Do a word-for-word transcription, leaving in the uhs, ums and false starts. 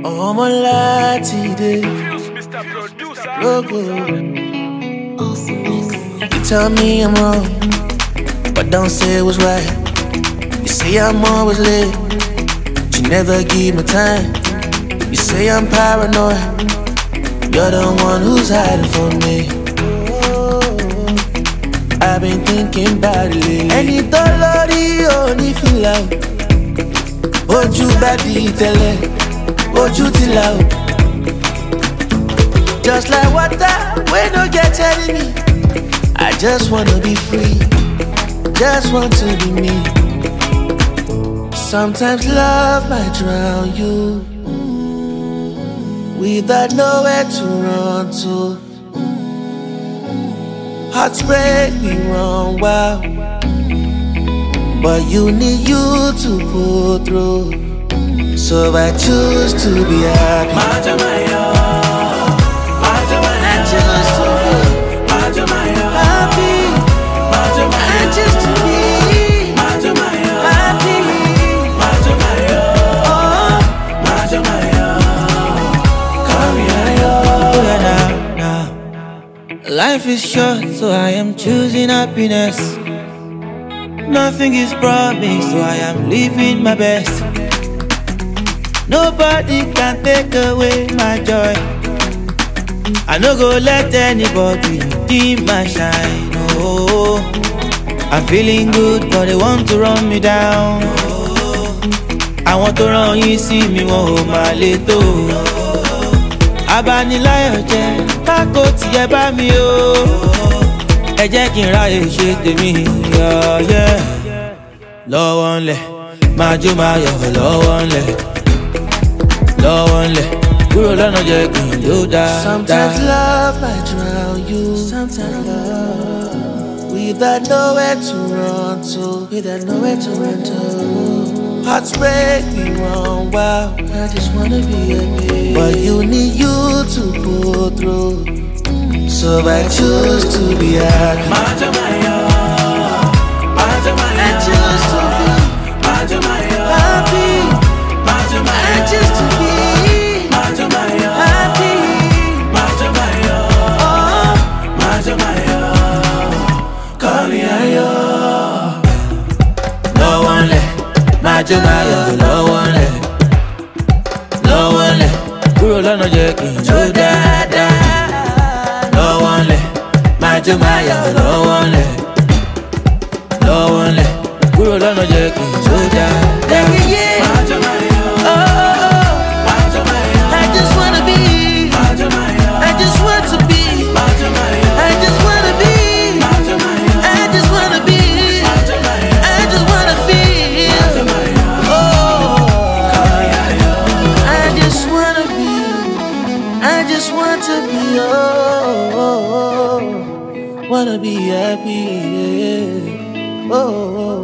Oh, my lati de logo. You tell me I'm wrong, but don't say it was right. You say I'm always late, but you never give me time. You say I'm paranoid, you're the one who's hiding from me. I've been thinking about it lately. Any dolori only feel out. Oju badi tele, oju till out. Just like water, we don't get enemy. I just wanna be free, just want to be me. Sometimes love might drown you, without nowhere to run to. Hearts break me wrong, wow, but you need you to pull through. So I choose to be happy. I choose to be happy. I choose to be happy. Oh, come here, now, now. Life is short, so I am choosing happiness. Nothing is promised, so I am living my best. Nobody can take away my joy. I no go let anybody dim my shine. Oh, I'm feeling good, but they want to run me down. Oh, I want to run you, see me, oh my little. Abanilayo jẹ́ kákó tiẹ̀ bá mi o. Ẹ jẹ́ kí n ráyè ṣe tèmi, yeah. Lọ́wọ́ ńlẹ̀, máa jó máa yọ̀ lọ́wọ́ ńlẹ̀. Lọ́wọ́ ńlẹ̀, kúrò lọ́nà jẹ́ kí n ló dáadáa. Sometimes love might drown you. Sometimes love, without nowhere to run to. Without nowhere to run to. Hearts break me wrong, wow, I just wanna be happy. But you need you to pull through. So I choose to be happy. I choose to be happy. I choose to be happy. Oh, call me ayo. No one left. Majo mayo, lọ́wọ́ ńlẹ̀, lọ́wọ́ ńlẹ̀, kúrò lọ́nà jẹ́ kí n jó dáadáa. Lọ́wọ́ ńlẹ̀, majo mayo, lọ́wọ́ ńlẹ̀, lọ́wọ́ ńlẹ̀, kúrò lọ́nà jẹ́ kí n jó dáadáa. Majo mayo, oh, majo mayo, I just wanna be, majo mayo, I just want to be, majo mayo, I just wanna be, majo mayo, I just wanna be, majo mayo, I just wanna feel. I just want to be, oh, oh, oh, wanna be happy, yeah. Oh, oh.